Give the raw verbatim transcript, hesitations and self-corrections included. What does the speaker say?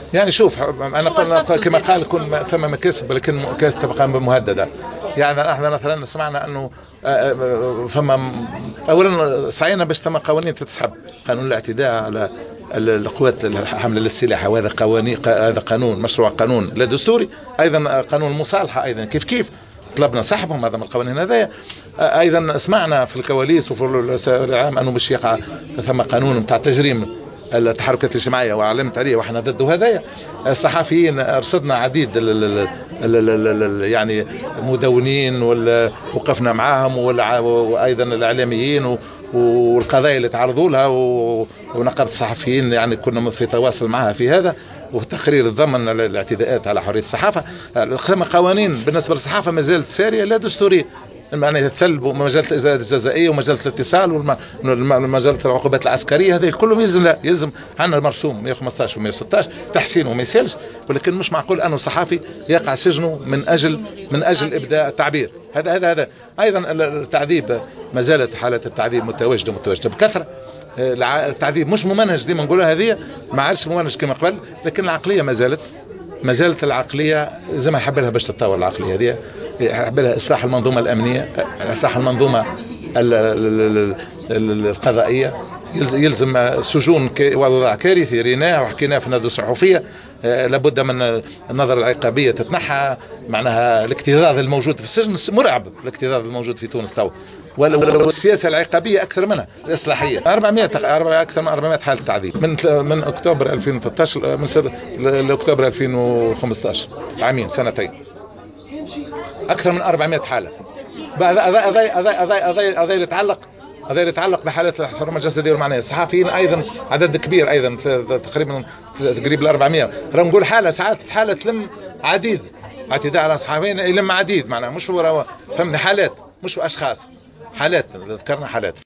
يعني شوف انا قلنا كما قال كن ثم مكاسب ولكن مكاسب تبقى مهدده. يعني احنا مثلا سمعنا انه فما اولا سعينا باش تم قوانين تتسحب، قانون الاعتداء على القوات الحامله للسلاح، وهذا قوانين، هذا قانون مشروع قانون لا دستوري. ايضا قانون المصالحه ايضا كيف كيف طلبنا سحبهم، هذا من القوانين هذايا. ايضا سمعنا في الكواليس وفي العام انه باش يقع ثم قانون نتاع تجريم التحركات الاجتماعيه وعلمت عليه واحنا ضد هذايا. الصحفيين ارصدنا عديد ال ال ال ال يعني مدونين وقفنا معاهم، وايضا الاعلاميين والقضايا اللي تعرضوا لها، ونقابه الصحفيين يعني كنا في تواصل معها في هذا، وفي تقرير ضمن الاعتداءات على حريه الصحافه. قوانين بالنسبه للصحافه ما زالت ساريه لا دستوريه، معناها الثلب ومجله الازاله الجزائيه ومجله الاتصال ومجله العقوبات العسكريه، هذه كلهم يلزم لا يلزم عندنا مرسوم مئة وخمسطاش ومئة وستطاش تحسين وما يسالش، ولكن مش معقول انه صحفي يقع سجنه من اجل من اجل ابداء التعبير. هذا هذا هذا ايضا التعذيب، ما زالت حالات التعذيب متواجده متواجده بكثره. التعذيب مش ممنهج زي ما نقولوا، هذه ما عادش ممنهج كما قبل، لكن العقليه ما زالت ما زالت العقليه زي ما يحب لها باش تتطور. العقليه هذه يحب لها اصلاح المنظومه الامنيه، اصلاح المنظومه القضائيه، يلزم سجون وضع كارثي ريناه وحكيناه في الندوة الصحفية. لابد من النظر العقابية تتنحى، معناها الاكتظاظ الموجود في السجن مرعب، الاكتظاظ الموجود في تونس تو، والسياسة العقابية أكثر منها الإصلاحية. أربعمئة أكثر من أربعمئة حالة تعذيب من من أكتوبر ألفين وثلاثة عشر من أكتوبر ألفين وخمسة عشر، عامين سنتين، أكثر من أربعمئة حالة. هذا يتعلق هذا يتعلق بحالات الحرمة الجسدية والمعنوية. الصحفيين أيضا عدد كبير أيضا تقريبا قريب ل أربعمئة. راح نقول حالة ساعات حالة تلم عديد، اعتداء على الصحفيين يلم عديد، معناها مش هو فهمني حالات مش أشخاص، حالات ذكرنا حالات.